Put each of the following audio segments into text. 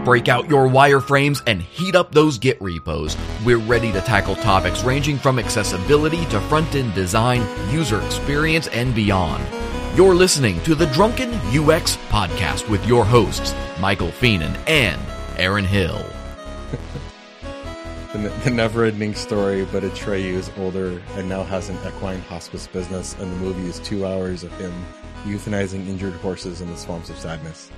break out your wireframes and heat up those Git repos. We're ready to tackle topics ranging from accessibility to front-end design, user experience, and beyond. You're listening to the Drunken UX Podcast with your hosts, Michael Feenan and Aaron Hill. The never-ending story, but Atreyu is older and now has an equine hospice business, and the movie is 2 hours of him euthanizing injured horses in the swamps of sadness.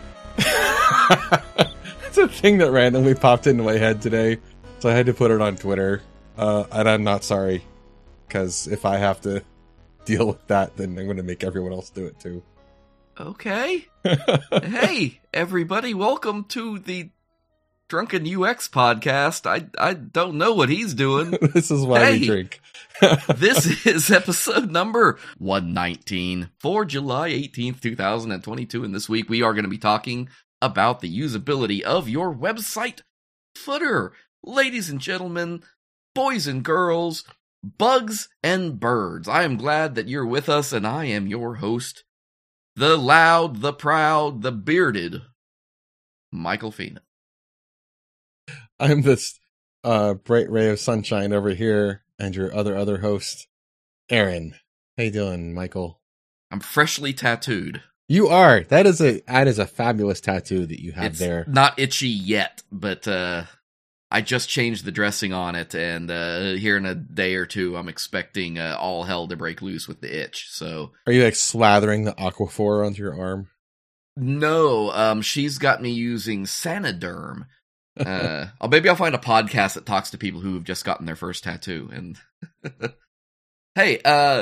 It's a thing that randomly popped into my head today, so I had to put it on Twitter, and I'm not sorry, because if I have to deal with that, then I'm going to make everyone else do it too. Okay. Hey, everybody, welcome to the Drunken UX Podcast. I don't know what he's doing. This is why we drink. This is episode number 119 for July 18th, 2022. And this week we are going to be talking about the usability of your website footer. Ladies and gentlemen, boys and girls, bugs and birds. I am glad that you're with us, and I am your host, the loud, the proud, the bearded Michael Feenan. I'm this bright ray of sunshine over here, and your other host, Aaron. How you doing, Michael? I'm freshly tattooed. You are. That is a fabulous tattoo that you have It's there. Not itchy yet, but I just changed the dressing on it, and here in a day or two, I'm expecting all hell to break loose with the itch. So, are you like slathering the Aquaphor onto your arm? No, she's got me using Saniderm. Maybe I'll find a podcast that talks to people who have just gotten their first tattoo. And hey,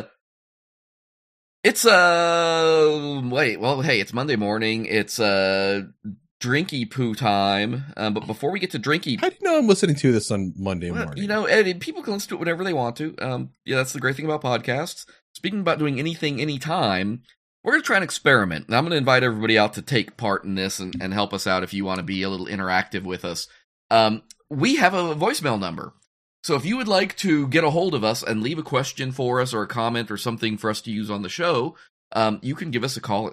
it's it's Monday morning. It's drinky poo time. But before we get to drinky, how do you know I'm listening to this on Monday morning? You know, Eddie, people can listen to it whenever they want to. Yeah, that's the great thing about podcasts. Speaking about doing anything, anytime, we're going to try an experiment. And I'm going to invite everybody out to take part in this and help us out if you want to be a little interactive with us. We have a voicemail number. So if you would like to get a hold of us and leave a question for us or a comment or something for us to use on the show, you can give us a call at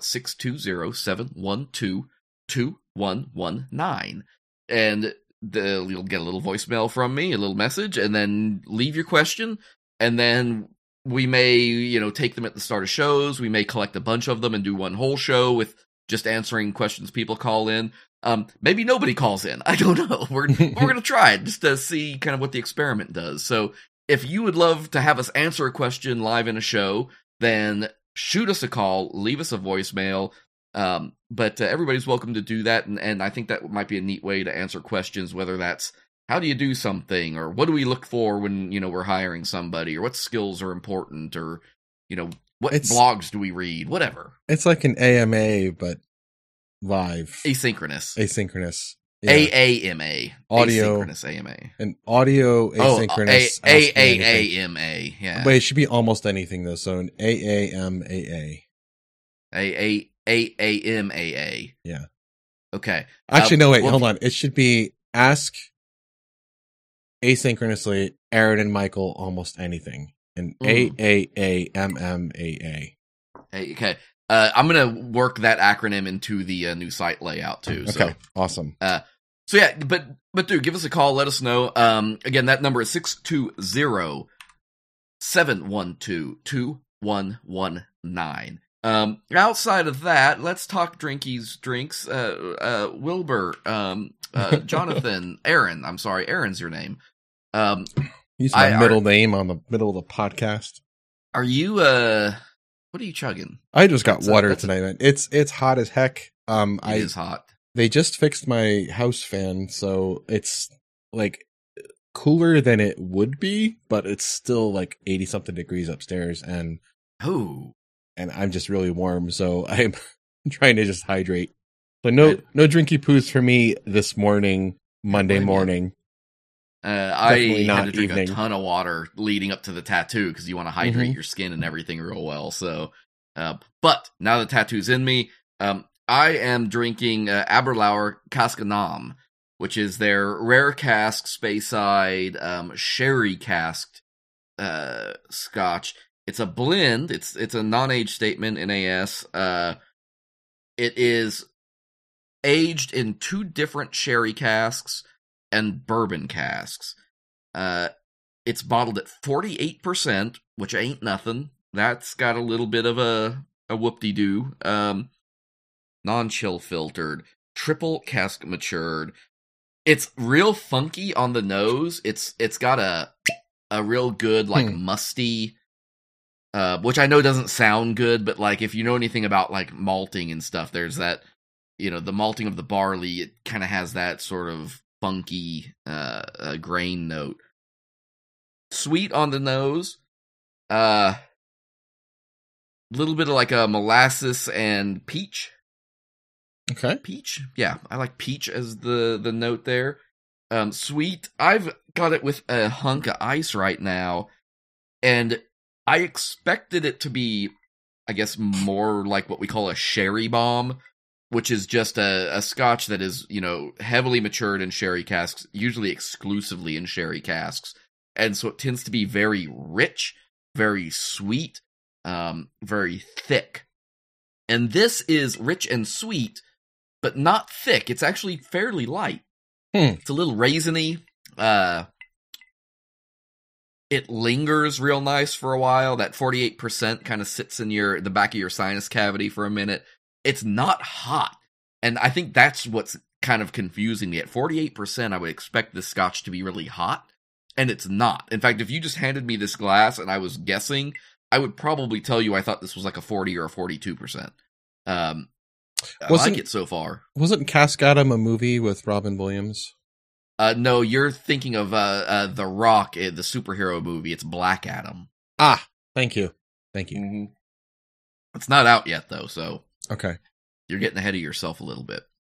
620-712-2119. And you'll get a little voicemail from me, a little message, and then leave your question. And then we may, take them at the start of shows. We may collect a bunch of them and do one whole show with just answering questions people call in. Maybe nobody calls in. I don't know. We're going to try it just to see kind of what the experiment does. So if you would love to have us answer a question live in a show, then shoot us a call, leave us a voicemail. But everybody's welcome to do that. And I think that might be a neat way to answer questions, whether that's how do you do something, or what do we look for when, we're hiring somebody, or what skills are important, or, what blogs do we read, whatever. It's like an AMA, but live. Asynchronous. Yeah. AAMA. Audio. Asynchronous AMA. An audio asynchronous. AAMA, yeah. Wait, it should be almost anything, though, so an AAMAA. AAMAA. Yeah. Okay. Actually, no, wait, hold on. It should be ask asynchronously Aaron and Michael almost anything. And AAAMMAA. Okay. I'm going to work that acronym into the new site layout too. So. Okay. Awesome. So yeah, but dude, give us a call. Let us know. Again, that number is 620-712-2119. Outside of that, let's talk drinkies drinks. Wilbur, Jonathan, Aaron. I'm sorry, Aaron's your name. Use my middle name on the middle of the podcast. Are you what are you chugging? I just got water tonight. It's hot as heck. It is hot. They just fixed my house fan, so it's like cooler than it would be, but it's still like 80 something degrees upstairs, and I'm just really warm, so I'm trying to just hydrate. So no drinky poos for me this morning, Monday morning. I had to drink a ton of water leading up to the tattoo because you want to hydrate your skin and everything real well. So, but now the tattoo's in me, I am drinking Aberlour Cascanam, which is their rare cask Speyside sherry casked scotch. It's a blend. It's a non-age statement NAS. It is aged in 2 different sherry casks and bourbon casks. It's bottled at 48%, which ain't nothing. That's got a little bit of a whoop-de-doo. Non-chill filtered, triple cask matured. It's real funky on the nose. It's got a real good, like, musty, which I know doesn't sound good, but, like, if you know anything about, like, malting and stuff, there's that, you know, the malting of the barley, it kind of has that sort of funky grain note. Sweet on the nose. Little bit of, like, a molasses and peach. Okay. Peach? Yeah, I like peach as the note there. Sweet. I've got it with a hunk of ice right now, and I expected it to be, I guess, more like what we call a sherry bomb, which is just a scotch that is, you know, heavily matured in sherry casks, usually exclusively in sherry casks. And so it tends to be very rich, very sweet, very thick. And this is rich and sweet, but not thick. It's actually fairly light. It's a little raisiny. It lingers real nice for a while. That 48% kind of sits in the back of your sinus cavity for a minute. It's not hot. And I think that's what's kind of confusing me. At 48%, I would expect this scotch to be really hot, and it's not. In fact, if you just handed me this glass and I was guessing, I would probably tell you I thought this was like a 40 or a 42%. I like it so far. Wasn't Cask Adam a movie with Robin Williams? No, you're thinking of The Rock, the superhero movie. It's Black Adam. Ah, thank you. Mm-hmm. It's not out yet, though, so... Okay. You're getting ahead of yourself a little bit.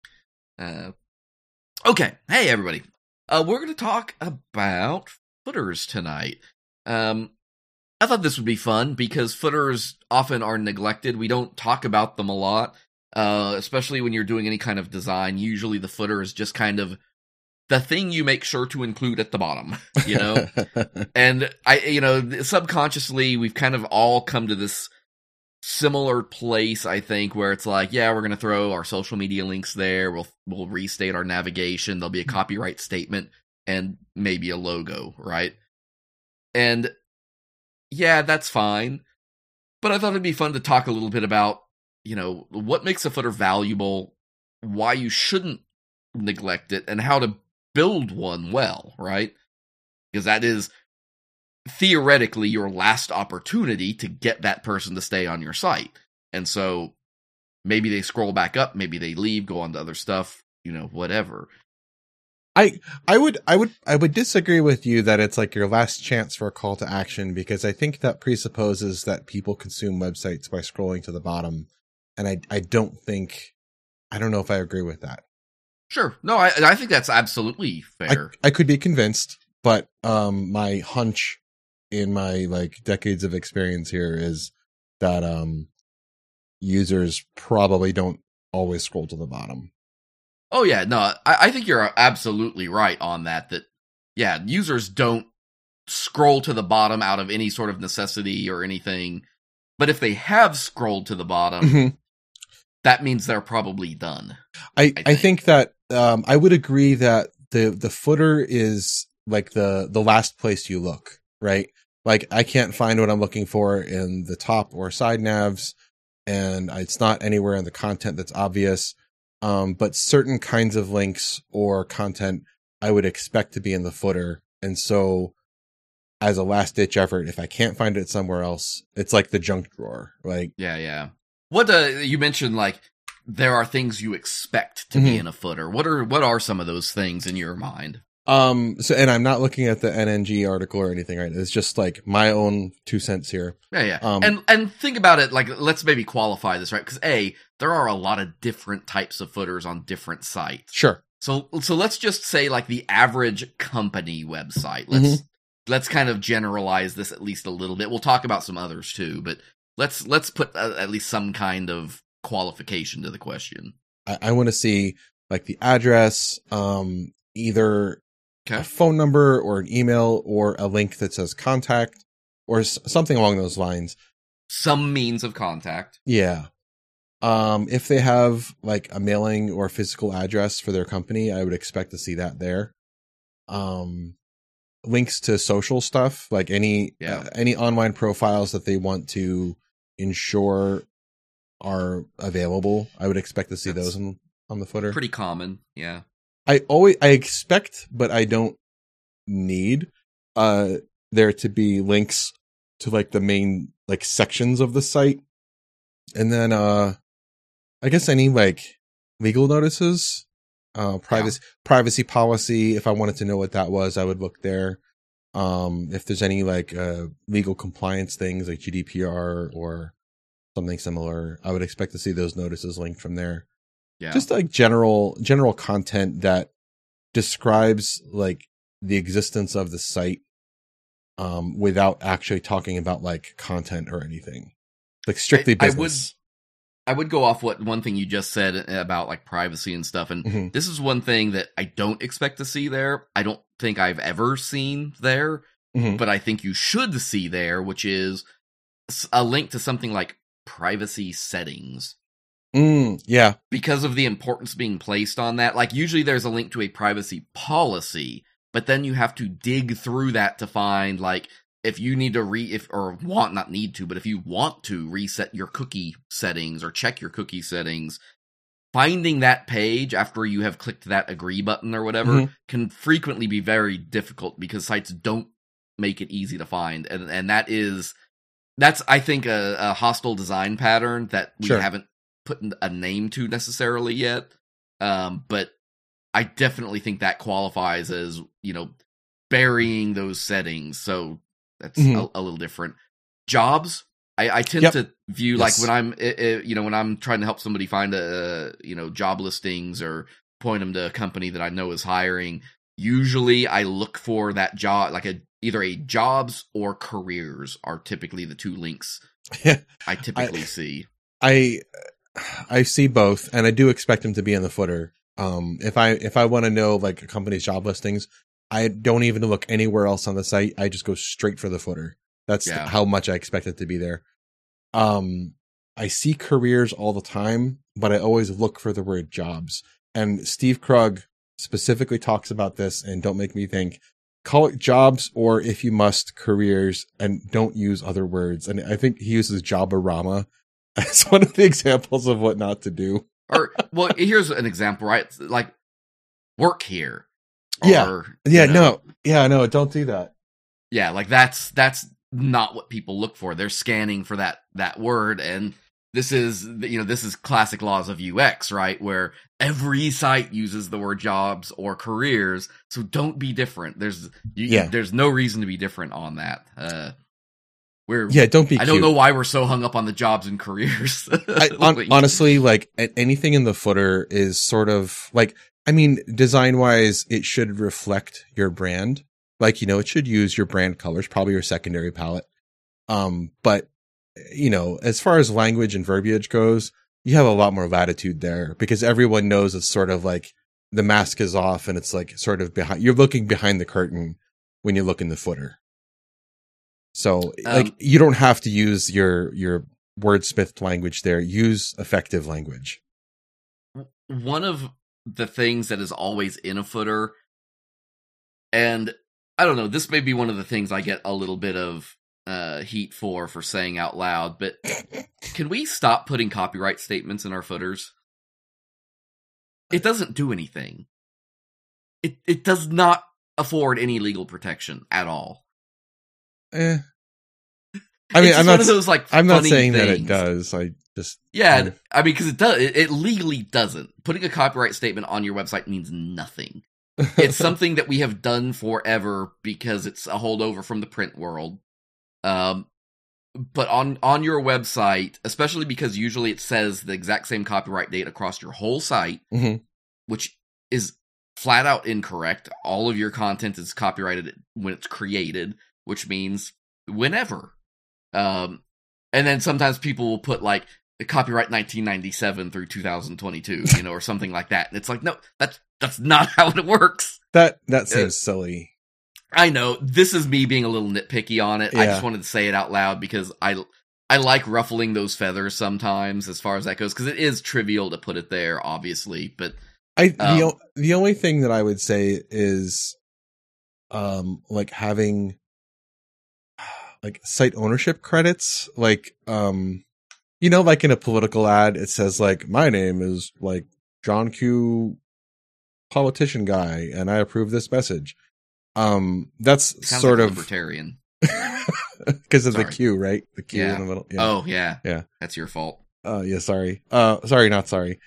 Okay, hey, everybody. We're going to talk about footers tonight. I thought this would be fun, because footers often are neglected. We don't talk about them a lot. Especially when you're doing any kind of design. Usually the footer is just kind of the thing you make sure to include at the bottom, you know? And subconsciously we've kind of all come to this similar place, I think, where it's like, yeah, we're going to throw our social media links there. We'll restate our navigation. There'll be a copyright statement and maybe a logo, right? And yeah, that's fine. But I thought it'd be fun to talk a little bit about, you know, what makes a footer valuable, why you shouldn't neglect it, and how to build one well, right? Because that is theoretically your last opportunity to get that person to stay on your site. And so maybe they scroll back up, maybe they leave, go on to other stuff, you know, whatever. I would disagree with you that it's like your last chance for a call to action, because I think that presupposes that people consume websites by scrolling to the bottom. And I don't know if I agree with that. Sure. No, I think that's absolutely fair. I could be convinced, but my hunch in my like decades of experience here is that users probably don't always scroll to the bottom. Oh yeah, no, I think you're absolutely right on that. That yeah, users don't scroll to the bottom out of any sort of necessity or anything. But if they have scrolled to the bottom, that means they're probably done. I think that I would agree that the footer is like the last place you look, right? Like I can't find what I'm looking for in the top or side navs, and it's not anywhere in the content that's obvious. But certain kinds of links or content I would expect to be in the footer. And so as a last ditch effort, if I can't find it somewhere else, it's like the junk drawer. Like, yeah. What you mentioned, like there are things you expect to be in a footer. What are some of those things in your mind? So, and I'm not looking at the NNG article or anything, right? It's just like my own 2 cents here. Yeah. And think about it, like, let's maybe qualify this, right? Because there are a lot of different types of footers on different sites. Sure. So let's just say like the average company website. Let's kind of generalize this at least a little bit. We'll talk about some others too, but let's put at least some kind of qualification to the question. I want to see like the address, either a phone number or an email or a link that says contact or something along those lines. Some means of contact. Yeah. If they have like a mailing or physical address for their company, I would expect to see that there. Links to social stuff, like any online profiles that they want to ensure are available, I would expect to see those on the footer. Pretty common, yeah. I expect, but I don't need there to be links to like the main like sections of the site. And then I guess any like legal notices, privacy policy. If I wanted to know what that was, I would look there. If there's any like legal compliance things like GDPR or something similar, I would expect to see those notices linked from there. Yeah. Just like general content that describes like the existence of the site without actually talking about like content or anything. Like strictly business. I would go off one thing you just said about like privacy and stuff. And this is one thing that I don't expect to see there. I don't think I've ever seen there, but I think you should see there, which is a link to something like privacy settings. Yeah. Because of the importance being placed on that. Like usually there's a link to a privacy policy, but then you have to dig through that to find like if you need to if you want to reset your cookie settings or check your cookie settings, finding that page after you have clicked that agree button or whatever can frequently be very difficult because sites don't make it easy to find. And that's I think a hostile design pattern that we haven't put a name to necessarily yet. But I definitely think that qualifies as, burying those settings. So that's a little different. Jobs, I tend to view like when I'm, when I'm trying to help somebody find job listings or point them to a company that I know is hiring. Usually I look for that job, like either a jobs or careers are typically the two links I typically see. I see both, and I do expect them to be in the footer. If I want to know like a company's job listings, I don't even look anywhere else on the site. I just go straight for the footer. That's how much I expect it to be there. I see careers all the time, but I always look for the word jobs. And Steve Krug specifically talks about this, and don't make me think. Call it jobs, or if you must, careers, and don't use other words. And I think he uses Jobarama as one of the examples of what not to do. Or, well, here's an example, right? Like, work here. No, don't do that. Yeah, like that's not what people look for. They're scanning for that word, and this is classic laws of UX, right? Where every site uses the word jobs or careers, so don't be different. There's no reason to be different on that. Don't be. I don't know why we're so hung up on the jobs and careers. Honestly, like anything in the footer is sort of like, I mean, design wise, it should reflect your brand. Like, it should use your brand colors, probably your secondary palette. But as far as language and verbiage goes, you have a lot more latitude there because everyone knows it's sort of like the mask is off and it's like sort of you're looking behind the curtain when you look in the footer. So like you don't have to use your wordsmithed language there. Use effective language. One of the things that is always in a footer, and I don't know, this may be one of the things I get a little bit of heat for saying out loud, but can we stop putting copyright statements in our footers? It doesn't do anything. It does not afford any legal protection at all. I mean, I'm not saying things. that it does. I just I mean, because it does. It legally doesn't. Putting a copyright statement on your website means nothing. It's something that we have done forever because it's a holdover from the print world. But on your website, especially because usually it says the exact same copyright date across your whole site, which is flat out incorrect. All of your content is copyrighted when it's created, which means whenever. And then sometimes people will put like the copyright 1997 through 2022, or something like that. And it's like, no, that's not how it works. That seems silly. I know. This is me being a little nitpicky on it. Yeah. I just wanted to say it out loud because I like ruffling those feathers sometimes as far as that goes, because it is trivial to put it there, obviously, but the only thing that I would say is like having like site ownership credits, like like in a political ad it says like my name is like John Q politician guy and I approve this message. That's sort of libertarian. Because of the Q, right? The Q in the middle. Yeah. Oh, yeah. Yeah. That's your fault. Yeah, sorry. Sorry, not sorry.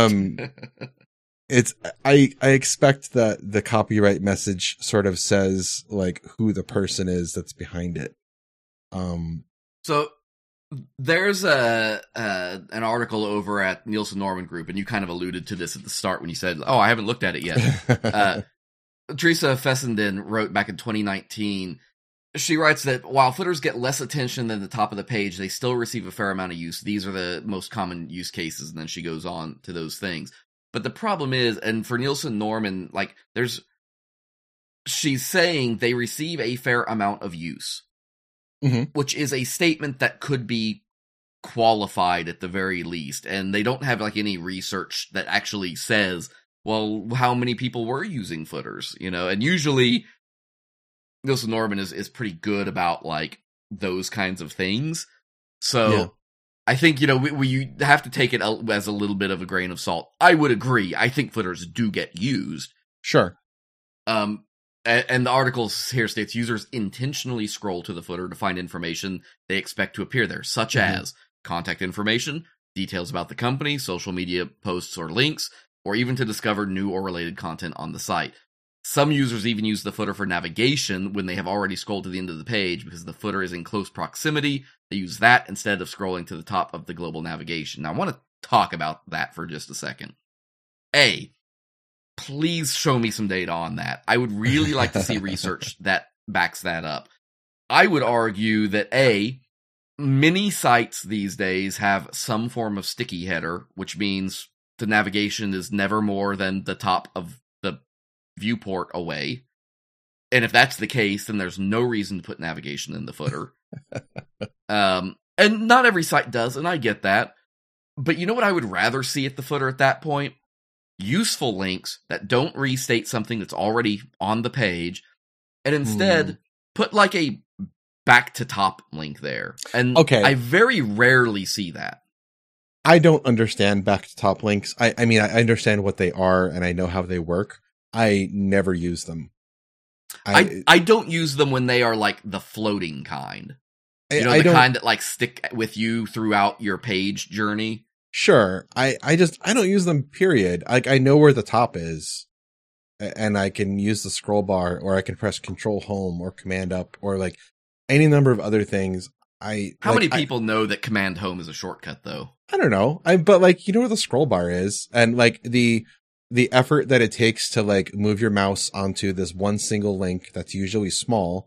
It's, I expect that the copyright message sort of says, like, who the person is that's behind it. So, there's an article over at Nielsen Norman Group, and you kind of alluded to this at the start when you said, I haven't looked at it yet. Teresa Fessenden wrote back in 2019, she writes that while footers get less attention than the top of the page, they still receive a fair amount of use. These are the most common use cases, and then she goes on to those things. But the problem is, and for Nielsen Norman, like, she's saying they receive a fair amount of use, which is a statement that could be qualified at the very least. And they don't have, like, any research that actually says, well, how many people were using footers, and usually Nielsen Norman is pretty good about, like, those kinds of things. So yeah. I think, we have to take it as a little bit of a grain of salt. I would agree. I think footers do get used. Sure. And the article here states users intentionally scroll to the footer to find information they expect to appear there, such as contact information, details about the company, social media posts or links, or even to discover new or related content on the site. Some users even use the footer for navigation when they have already scrolled to the end of the page because the footer is in close proximity. They use that instead of scrolling to the top of the global navigation. Now, I want to talk about that for just a second. Please show me some data on that. I would really like to see research that backs that up. I would argue that many sites these days have some form of sticky header, which means the navigation is never more than the top of the viewport away. And if that's the case, then there's no reason to put navigation in the footer. And not every site does, and I get that. But you know what I would rather see at the footer at that point? Useful links that don't restate something that's already on the page, and instead put like a back to top link there. And I very rarely see that. I don't understand back to top links. I mean, I understand what they are and I know how they work. I never use them. I don't use them when they are like the floating kind. The kind that like stick with you throughout your page journey. Sure. I don't use them, period. Like, I know where the top is and I can use the scroll bar, or I can press Control Home or Command Up or like any number of other things. How many people know that Command Home is a shortcut though? I don't know. But like, you know where the scroll bar is, and like the effort that it takes to like move your mouse onto this one single link that's usually small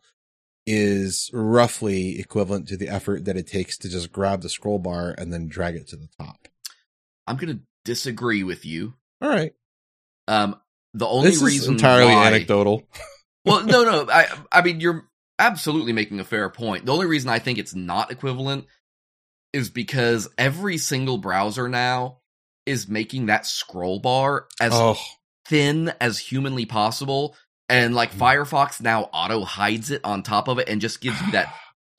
is roughly equivalent to the effort that it takes to just grab the scroll bar and then drag it to the top. I'm going to disagree with you. All right. The only this reason is entirely anecdotal. Well, no. I mean, you're absolutely making a fair point. The only reason I think it's not equivalent is because every single browser now is making that scroll bar as thin as humanly possible. And like Firefox now auto hides it on top of it and just gives you that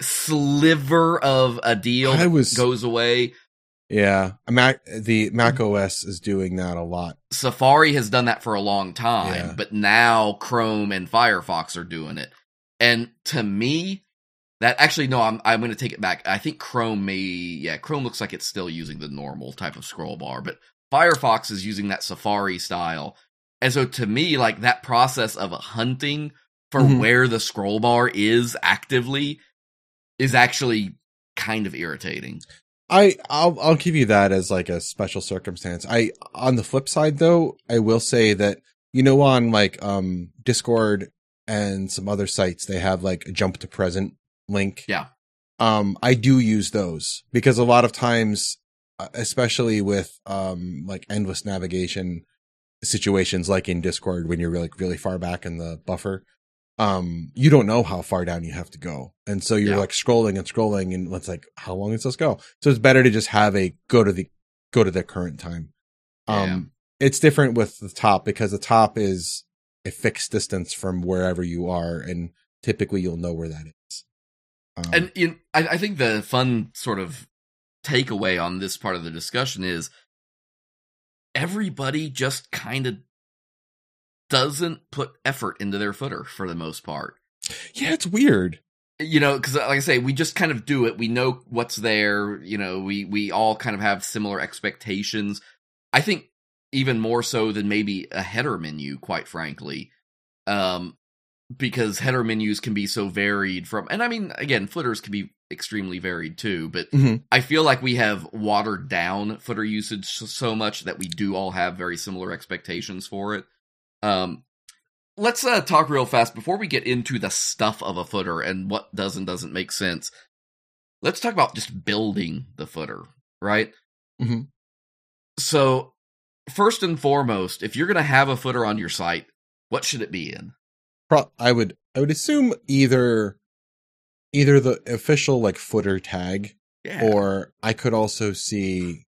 sliver of a deal that goes away. Yeah. The Mac OS is doing that a lot. Safari has done that for a long time, but now Chrome and Firefox are doing it. And to me, that actually, no, I'm going to take it back. I think Chrome Chrome looks like it's still using the normal type of scroll bar, but Firefox is using that Safari style. And so to me, like, that process of hunting for where the scroll bar is actively is actually kind of irritating. I'll give you that as like a special circumstance. On the flip side though, I will say that, on like, Discord and some other sites, they have like a jump to present link. Yeah. I do use those because a lot of times, especially with, like endless navigation situations, like in Discord, when you're really, really far back in the buffer, you don't know how far down you have to go. And so you're like scrolling and scrolling, and it's like, how long does this go? So it's better to just have a go to the current time. It's different with the top because the top is a fixed distance from wherever you are, and typically you'll know where that is. And I think the fun sort of takeaway on this part of the discussion is everybody just kind of doesn't put effort into their footer for the most part. Yeah, it's weird. Because like I say, we just kind of do it. We know what's there. We all kind of have similar expectations. I think even more so than maybe a header menu, quite frankly. Because header menus can be so varied and I mean, again, footers can be extremely varied too, but I feel like we have watered down footer usage so much that we do all have very similar expectations for it. Let's talk real fast before we get into the stuff of a footer and what does and doesn't make sense. Let's talk about just building the footer, right? Mm-hmm. So, first and foremost, if you're going to have a footer on your site, what should it be in? I would assume either the official like footer tag, or I could also see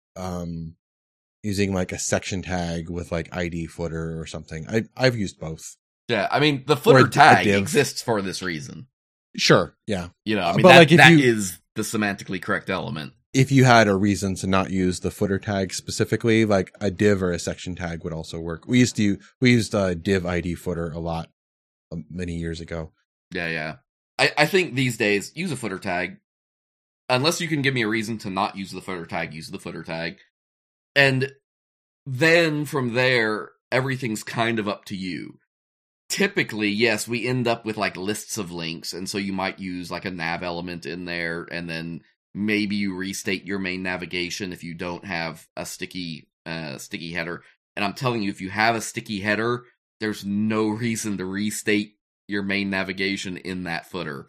using like a section tag with like ID footer or something. I've used both. Yeah, I mean the footer tag exists for this reason. Sure, yeah. I mean that is the semantically correct element. If you had a reason to not use the footer tag specifically, like a div or a section tag would also work. We used div ID footer a lot many years ago. Yeah. I think these days, use a footer tag. Unless you can give me a reason to not use the footer tag, use the footer tag. And then from there, everything's kind of up to you. Typically, yes, we end up with like lists of links, and so you might use like a nav element in there, and then maybe you restate your main navigation if you don't have a sticky header. And I'm telling you, if you have a sticky header, there's no reason to restate your main navigation in that footer.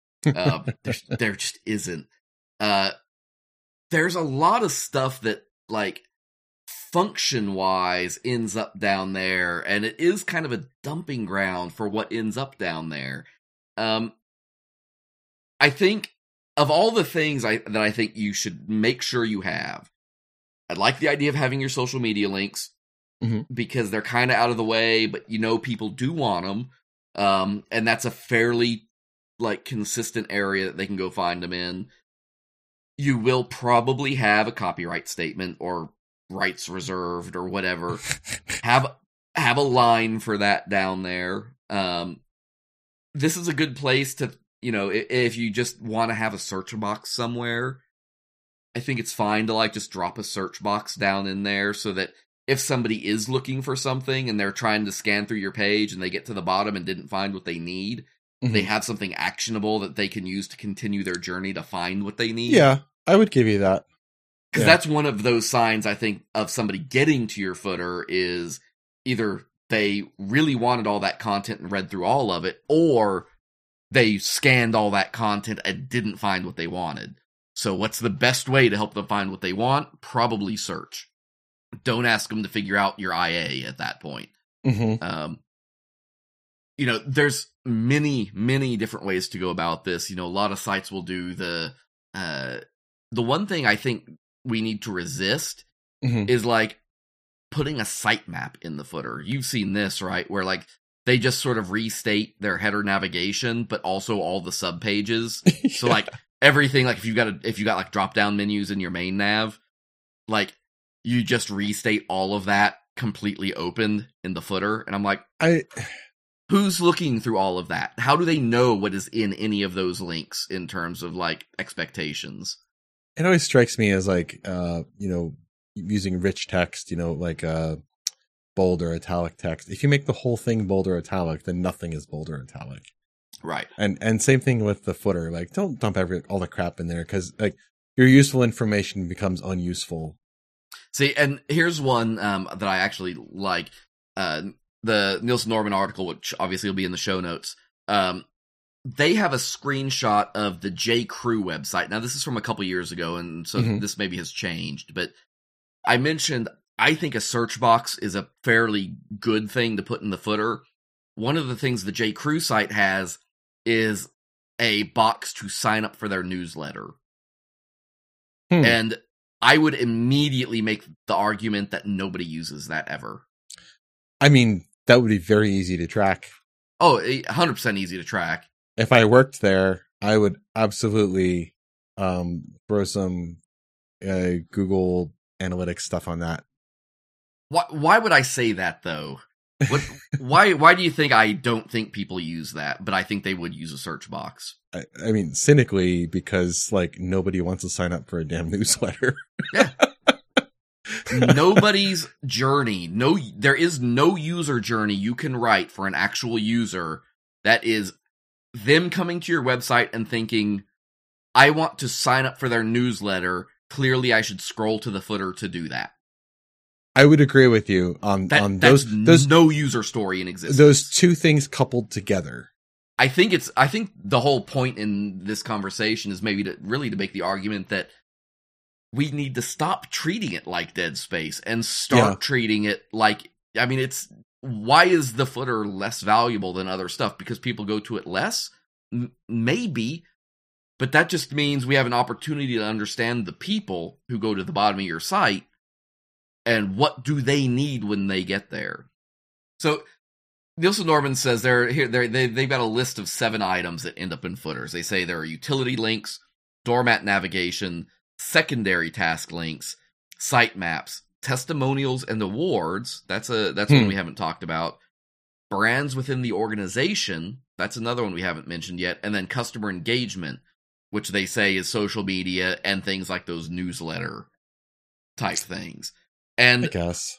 There just isn't. There's a lot of stuff that, like, function-wise ends up down there, and it is kind of a dumping ground for what ends up down there. I think, of all the things that I think you should make sure you have, I like the idea of having your social media links, because they're kind of out of the way, but people do want them. And that's a fairly like consistent area that they can go find them in. You will probably have a copyright statement or rights reserved or whatever. have a line for that down there. This is a good place to, if you just want to have a search box somewhere, I think it's fine to like just drop a search box down in there so that if somebody is looking for something and they're trying to scan through your page and they get to the bottom and didn't find what they need, they have something actionable that they can use to continue their journey to find what they need. Yeah, I would give you that. Because that's one of those signs, I think, of somebody getting to your footer is either they really wanted all that content and read through all of it, or they scanned all that content and didn't find what they wanted. So what's the best way to help them find what they want? Probably search. Don't ask them to figure out your IA at that point. There's many different ways to go about this. A lot of sites will do the one thing I think we need to resist is like putting a sitemap in the footer. You've seen this, right? Where like they just sort of restate their header navigation, but also all the sub pages. So like everything, like if you got like drop down menus in your main nav, like you just restate all of that completely opened in the footer. And I'm like, who's looking through all of that? How do they know what is in any of those links in terms of like expectations? It always strikes me as like, using rich text, like bold or italic text. If you make the whole thing bold or italic, then nothing is bold or italic. Right. And same thing with the footer. Like, don't dump all the crap in there, because like your useful information becomes unuseful. See, and here's one that I actually like. The Nielsen Norman article, which obviously will be in the show notes. They have a screenshot of the J.Crew website. Now, this is from a couple years ago, and so this maybe has changed. But I mentioned, I think a search box is a fairly good thing to put in the footer. one of the things the J. Crew site has is a box to sign up for their newsletter. And I would immediately make the argument that nobody uses that ever. I mean, that would be very easy to track. Oh, 100% easy to track. If I worked there, I would absolutely throw some Google Analytics stuff on that. Why would I say that, though? Why do you think I don't think people use that, but I think they would use a search box? I mean, cynically, because like nobody wants to sign up for a damn newsletter. Yeah. Nobody's journey. There is no user journey you can write for an actual user that is them coming to your website and thinking, I want to sign up for their newsletter. Clearly, I should scroll to the footer to do that. I would agree with you on those no user story in existence. Those two things coupled together. I think the whole point in this conversation is maybe to make the argument that we need to stop treating it like Dead Space and start treating it like, I mean, why is the footer less valuable than other stuff? Because people go to it less? Maybe, but that just means we have an opportunity to understand the people who go to the bottom of your site and what do they need when they get there. So Nielsen Norman says they've got a list of 7 items that end up in footers. They say there are utility links, doormat navigation, secondary task links, site maps, testimonials and awards. That's one we haven't talked about. Brands within the organization. That's another one we haven't mentioned yet. And then customer engagement, which they say is social media and things like those newsletter type things. And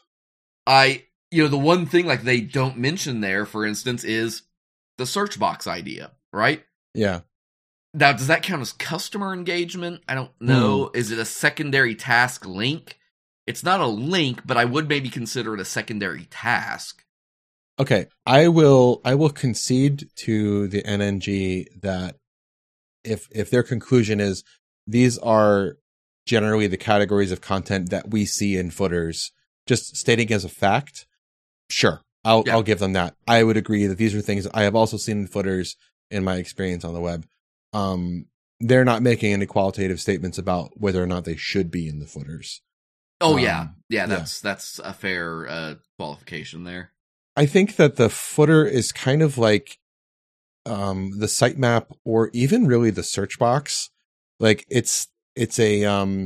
I guess the one thing like they don't mention there, for instance, is the search box idea, right? Yeah. Now, does that count as customer engagement? I don't know. Is it a secondary task link? It's not a link, but I would maybe consider it a secondary task. Okay, I will concede to the NNG that if their conclusion is these are generally the categories of content that we see in footers, just stating as a fact, sure, I'll give them that. I would agree that these are things I have also seen in footers in my experience on the web. They're not making any qualitative statements about whether or not they should be in the footers. Oh that's a fair qualification there. I think that the footer is kind of like the sitemap or even really the search box. Like it's a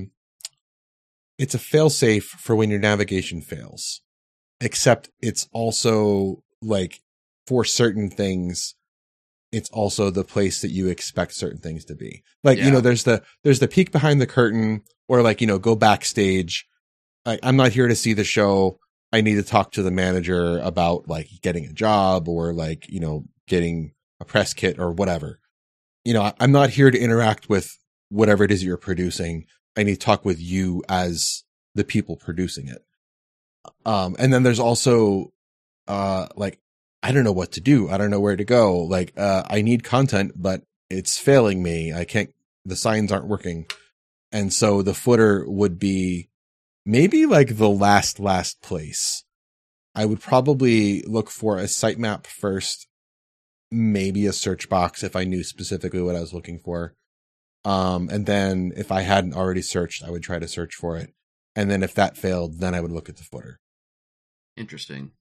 fail-safe for when your navigation fails. Except it's also like for certain things, it's also the place that you expect certain things to be. Like, there's the peek behind the curtain or like, go backstage. I'm not here to see the show. I need to talk to the manager about like getting a job or like, getting a press kit or whatever. I'm not here to interact with whatever it is you're producing. I need to talk with you as the people producing it. And then there's also, like, I don't know what to do. I don't know where to go. Like, I need content, but it's failing me. The signs aren't working. And so the footer would be maybe like the last place. I would probably look for a sitemap first, maybe a search box if I knew specifically what I was looking for. And then if I hadn't already searched, I would try to search for it. And then if that failed, then I would look at the footer. Interesting.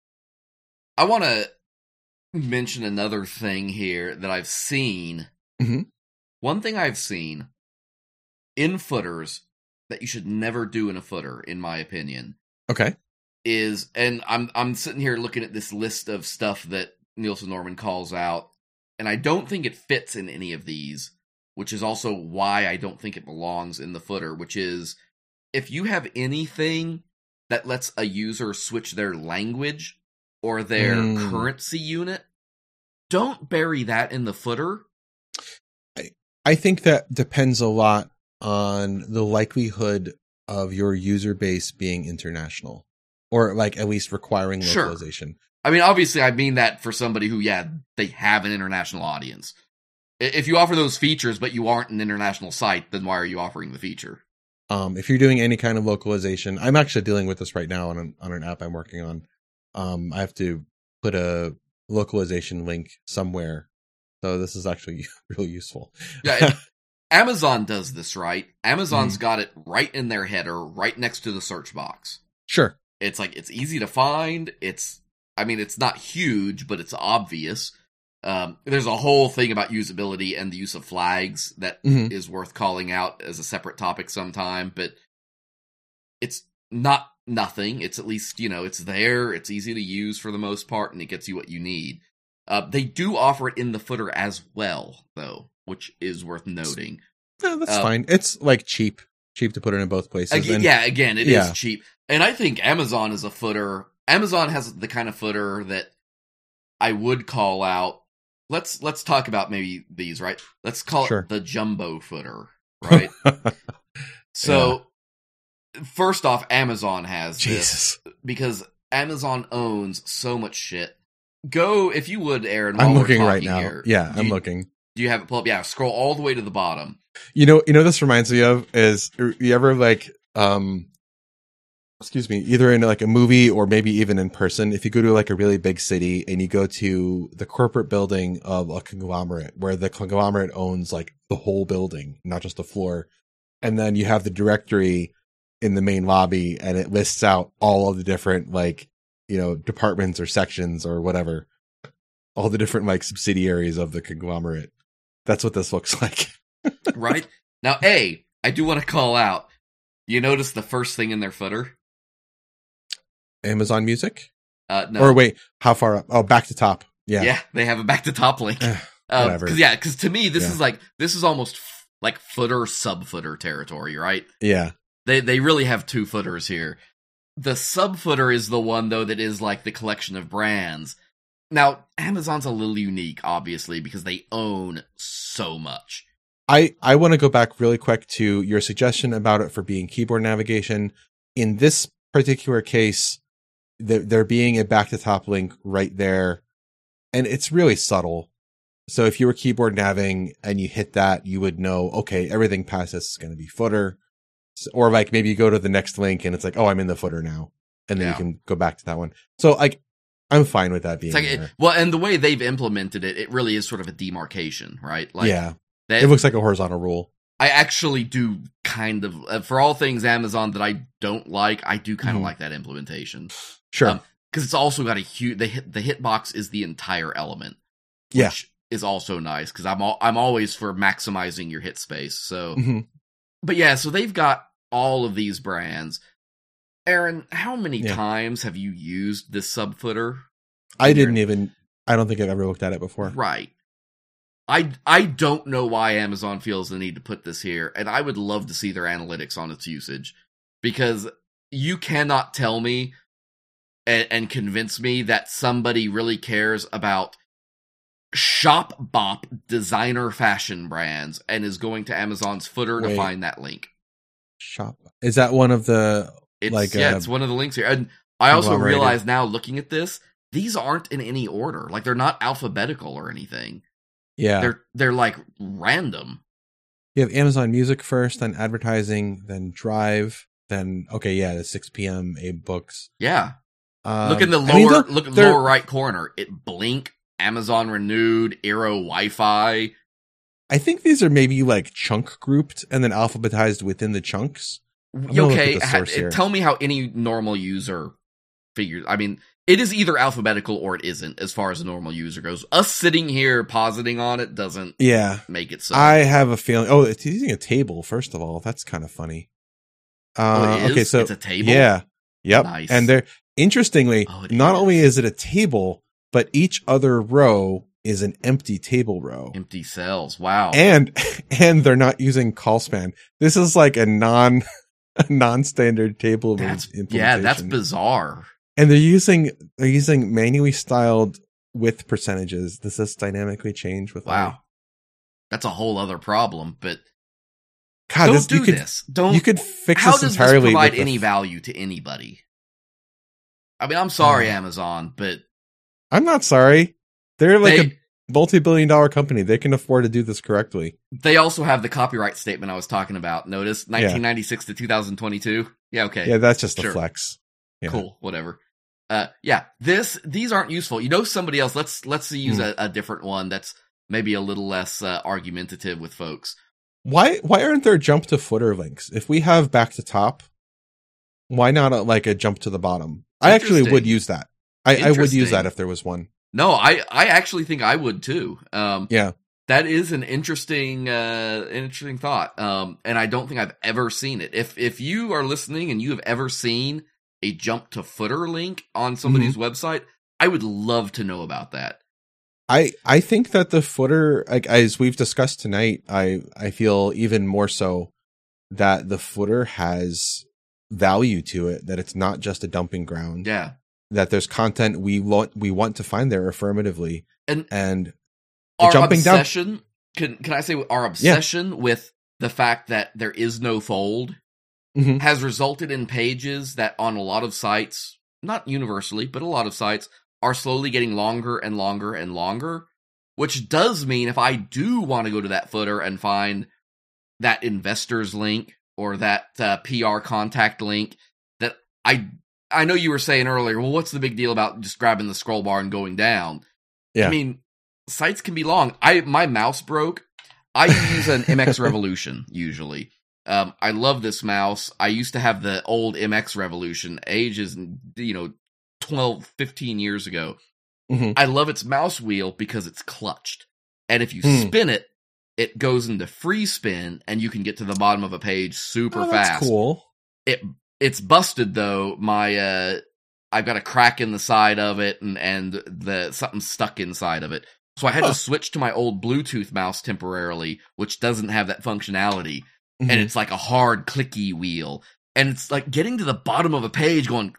I want to mention another thing here that I've seen. Mm-hmm. One thing I've seen in footers that you should never do in a footer, in my opinion. Okay. Is, and I'm sitting here looking at this list of stuff that Nielsen Norman calls out, and I don't think it fits in any of these, which is also why I don't think it belongs in the footer, which is if you have anything that lets a user switch their language or their currency unit, don't bury that in the footer. I think that depends a lot on the likelihood of your user base being international or like at least requiring localization. Sure. I mean, obviously I mean that for somebody who, they have an international audience. If you offer those features, but you aren't an international site, then why are you offering the feature? If you're doing any kind of localization, I'm actually dealing with this right now on an app I'm working on. I have to put a localization link somewhere. So this is actually really useful. Yeah, Amazon does this, right? Amazon's got it right in their header, right next to the search box. Sure. It's like, it's easy to find. It's not huge, but it's obvious. There's a whole thing about usability and the use of flags that is worth calling out as a separate topic sometime, but it's not nothing. It's at least, it's there. It's easy to use for the most part, and it gets you what you need. They do offer it in the footer as well, though, which is worth noting. Yeah, that's fine. It's like cheap to put it in both places. Again, it is cheap. And I think Amazon is a footer. Amazon has the kind of footer that I would call out. Let's talk about maybe these, right? Let's call it the jumbo footer, right? So, first off, Amazon has this because Amazon owns so much shit. Go, if you would, Aaron. I'm looking right now. Here, I'm looking. Do you have it pull up? Yeah, scroll all the way to the bottom. You know, this reminds me of is you ever like, excuse me, either in like a movie or maybe even in person, if you go to like a really big city and you go to the corporate building of a conglomerate where the conglomerate owns like the whole building, not just the floor. And then you have the directory in the main lobby and it lists out all of the different like, departments or sections or whatever, all the different like subsidiaries of the conglomerate. That's what this looks like. Right? Now, I do want to call out, you notice the first thing in their footer? Amazon Music? No. Or wait, how far up? Oh, back to top. Yeah. Yeah, they have a back to top link. Whatever. Because to me, this is almost like footer, sub-footer territory, right? Yeah. They really have two footers here. The sub-footer is the one, though, that is like the collection of brands. Now, Amazon's a little unique, obviously, because they own so much. I want to go back really quick to your suggestion about it for being keyboard navigation. In this particular case, there being a back to top link right there, and it's really subtle. So if you were keyboard navving and you hit that, you would know, okay, everything past this is going to be footer. Or like maybe you go to the next link and it's like, oh, I'm in the footer now. And then you can go back to that one. So like, I'm fine with that being there. And the way they've implemented it, it really is sort of a demarcation, right? Like, it looks like a horizontal rule. I actually do kind of, for all things Amazon that I don't like, I do kind of like that implementation. Sure. Because it's also got a huge, the hitbox is the entire element. Which is also nice, because I'm always for maximizing your hit space. So, but yeah, so they've got all of these brands. Aaron, how many times have you used this sub-footer? I don't think I've ever looked at it before. Right. I don't know why Amazon feels the need to put this here, and I would love to see their analytics on its usage, because you cannot tell me and convince me that somebody really cares about shop bop designer fashion brands and is going to Amazon's footer to find that link. Shop. Is that one of the it's one of the links here. And I also realize now, looking at this, these aren't in any order. Like, they're not alphabetical or anything. Yeah. They're like random. You have Amazon Music first, then advertising, then Drive, then the 6 p.m. Abe Books. Yeah. Look in the lower right corner. Blink, Amazon Renewed, Aero Wi-Fi. I think these are maybe like chunk grouped and then alphabetized within the chunks. Okay, tell me how any normal user figures. I mean, it is either alphabetical or it isn't, as far as a normal user goes. Us sitting here positing on it doesn't make it so. I have a feeling. Oh, it's using a table, first of all. That's kind of funny. Okay, so it's a table? Yeah. Yep. Nice. And they're, interestingly, not only is it a table, but each other row is an empty table row. Empty cells. Wow. And they're not using call span. This is like a non-standard table implementation. Yeah, that's bizarre. And they're using manually styled width percentages. This is dynamically changed with That's a whole other problem, but God, don't do this. You could fix this entirely. How does this provide any value to anybody? I mean, I'm sorry, Amazon, but I'm not sorry. They're like a multi-billion-dollar company. They can afford to do this correctly. They also have the copyright statement I was talking about. Notice 1996 to 2022. Yeah, okay. Yeah, that's just a flex. Yeah. Cool, whatever. Yeah, these aren't useful. You know, somebody else, let's use a different one that's maybe a little less argumentative with folks. Why aren't there jump to footer links? If we have back to top, why not a jump to the bottom? I actually would use that. I would use that if there was one. No, I actually think I would too. Yeah. That is an interesting thought. And I don't think I've ever seen it. If you are listening and you have ever seen a jump to footer link on somebody's website, I would love to know about that. I think that the footer, like as we've discussed tonight, I feel even more so that the footer has value to it, that it's not just a dumping ground. Yeah. That there's content we want to find there affirmatively. And our obsession, can I say our obsession with the fact that there is no fold has resulted in pages that on a lot of sites, not universally, but a lot of sites, are slowly getting longer and longer and longer, which does mean if I do want to go to that footer and find that investors link or that PR contact link, that I know you were saying earlier, well, what's the big deal about just grabbing the scroll bar and going down? Yeah. I mean, sites can be long. My mouse broke. I use an MX Revolution usually. I love this mouse. I used to have the old MX Revolution, ages, 12, 15 years ago. I love its mouse wheel because it's clutched. And if you spin it, it goes into free spin and you can get to the bottom of a page super fast. That's cool. It's busted though. I've got a crack in the side of it and something stuck inside of it. So I had to switch to my old Bluetooth mouse temporarily, which doesn't have that functionality. And it's like a hard clicky wheel. And it's like getting to the bottom of a page going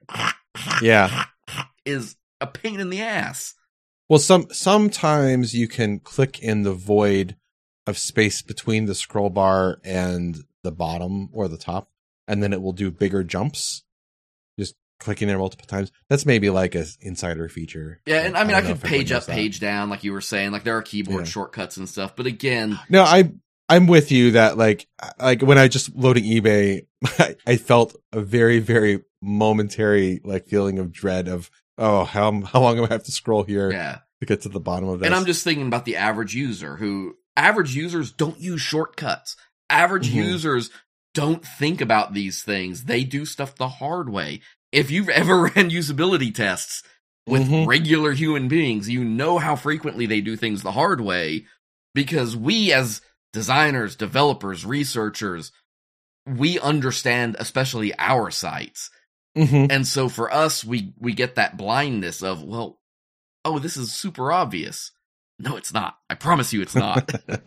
is a pain in the ass. Well, sometimes you can click in the void of space between the scroll bar and the bottom or the top, and then it will do bigger jumps. Just clicking there multiple times. That's maybe like an insider feature. Yeah, and I mean, I could page up, page down, like you were saying. Like there are keyboard shortcuts and stuff. But again, no, I'm with you that like when I just loading eBay, I felt a very, very momentary like feeling of dread of, oh, how long do I have to scroll here to get to the bottom of this? And I'm just thinking about the average user average users don't use shortcuts. Average users don't think about these things. They do stuff the hard way. If you've ever ran usability tests with regular human beings, you know how frequently they do things the hard way, because we as designers, developers, researchers, we understand especially our sites. And so for us, we get that blindness of, well, oh, this is super obvious. No, it's not. I promise you it's not.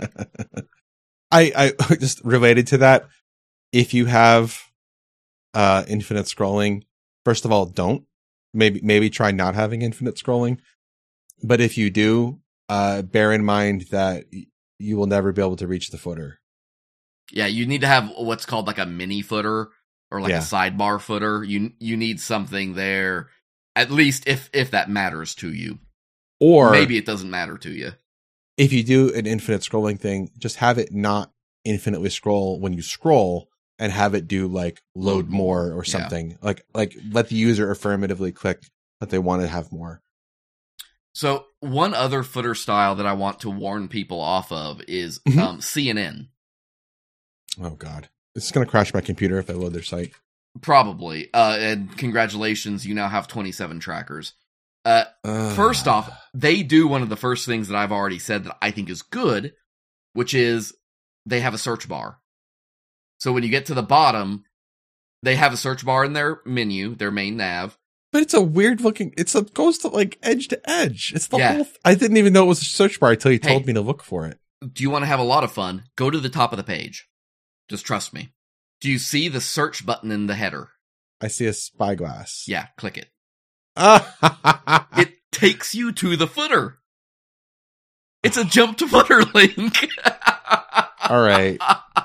I just related to that. If you have infinite scrolling, first of all, don't. Maybe try not having infinite scrolling. But if you do, bear in mind that you will never be able to reach the footer. Yeah, you need to have what's called like a mini footer or like a sidebar footer. You need something there, at least if that matters to you. Or maybe it doesn't matter to you. If you do an infinite scrolling thing, just have it not infinitely scroll when you scroll, and have it do like load more or something. Yeah. Like let the user affirmatively click that they want to have more. So one other footer style that I want to warn people off of is CNN. Oh God, it's going to crash my computer if I load their site. Probably. And congratulations, you now have 27 trackers. First off, they do one of the first things that I've already said that I think is good, which is they have a search bar. So when you get to the bottom, they have a search bar in their menu, their main nav. But it's a weird looking, goes to like edge to edge. It's the whole, I didn't even know it was a search bar until you told me to look for it. Do you want to have a lot of fun? Go to the top of the page. Just trust me. Do you see the search button in the header? I see a spyglass. Yeah, click it. It takes you to the footer. It's a jump to footer link. All right.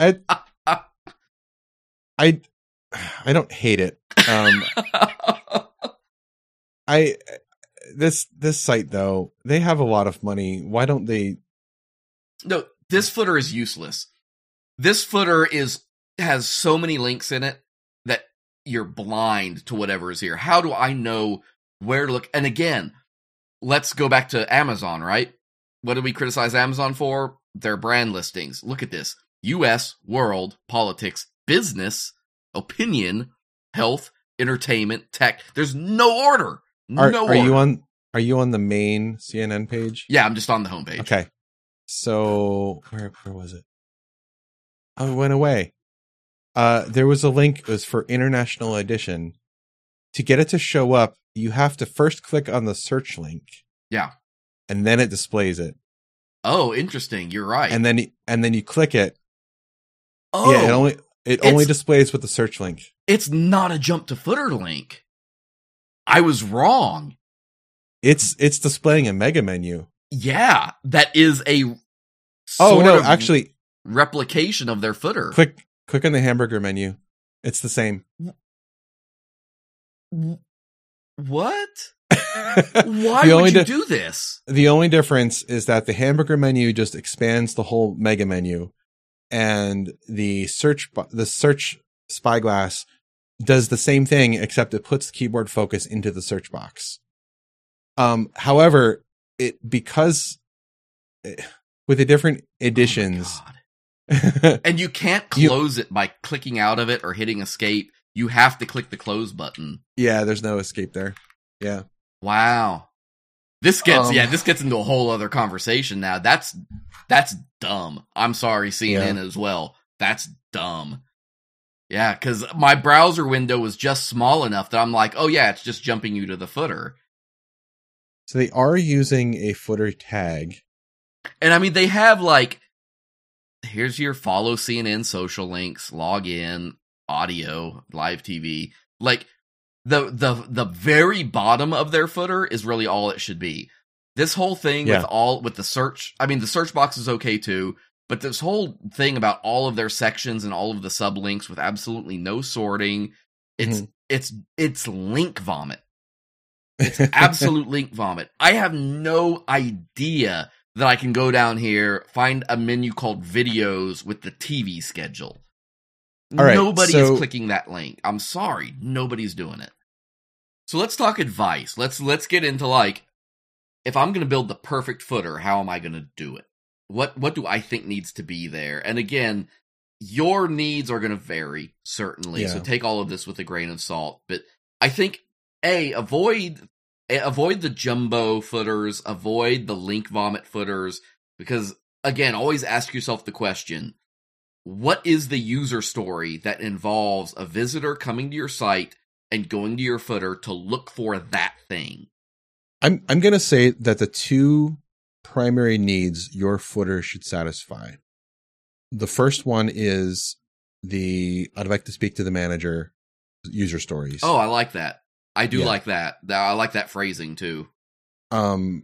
I don't hate it. This site though, they have a lot of money. Why don't they? No, this footer is useless. This footer has so many links in it that you're blind to whatever is here. How do I know where to look? And again, let's go back to Amazon, right? What did we criticize Amazon for? Their brand listings. Look at this. U.S., world, politics, business, opinion, health, entertainment, tech. There's no order. Are you on the main CNN page? Yeah, I'm just on the homepage. Okay. So where was it? Oh, it went away. There was a link. It was for International Edition. To get it to show up, you have to first click on the search link. Yeah. And then it displays it. Oh, interesting. You're right. And then you click it. Oh. Yeah, it only displays with the search link. It's not a jump to footer link. I was wrong. It's displaying a mega menu. Yeah, that is a actually replication of their footer. Click on the hamburger menu. It's the same. What? Why would you do this? The only difference is that the hamburger menu just expands the whole mega menu, and the search spyglass does the same thing, except it puts keyboard focus into the search box. However, with the different editions, and you can't close it by clicking out of it or hitting escape. You have to click the close button. Yeah, there's no escape there. Yeah. Wow. This gets into a whole other conversation now. That's dumb. I'm sorry, CNN as well. That's dumb. Yeah, because my browser window was just small enough that I'm like, oh yeah, it's just jumping you to the footer. So they are using a footer tag. And I mean, they have like, here's your follow CNN social links, log in, audio, live TV. Like, the very bottom of their footer is really all it should be. This whole thing with the search, I mean, the search box is okay too, but this whole thing about all of their sections and all of the sublinks with absolutely no sorting, it's link vomit. It's absolute link vomit. I have no idea that I can go down here, find a menu called videos with the TV schedule. Nobody is clicking that link. I'm sorry. Nobody's doing it. So let's talk advice. Let's get into like, if I'm going to build the perfect footer, how am I going to do it? What do I think needs to be there? And again, your needs are going to vary, certainly. Yeah. So take all of this with a grain of salt. But I think, avoid the jumbo footers, avoid the link vomit footers, because, again, always ask yourself the question, what is the user story that involves a visitor coming to your site and going to your footer to look for that thing? I'm going to say that the two primary needs your footer should satisfy. The first one is I'd like to speak to the manager user stories. Oh, I like that. I do like that. I like that phrasing too. And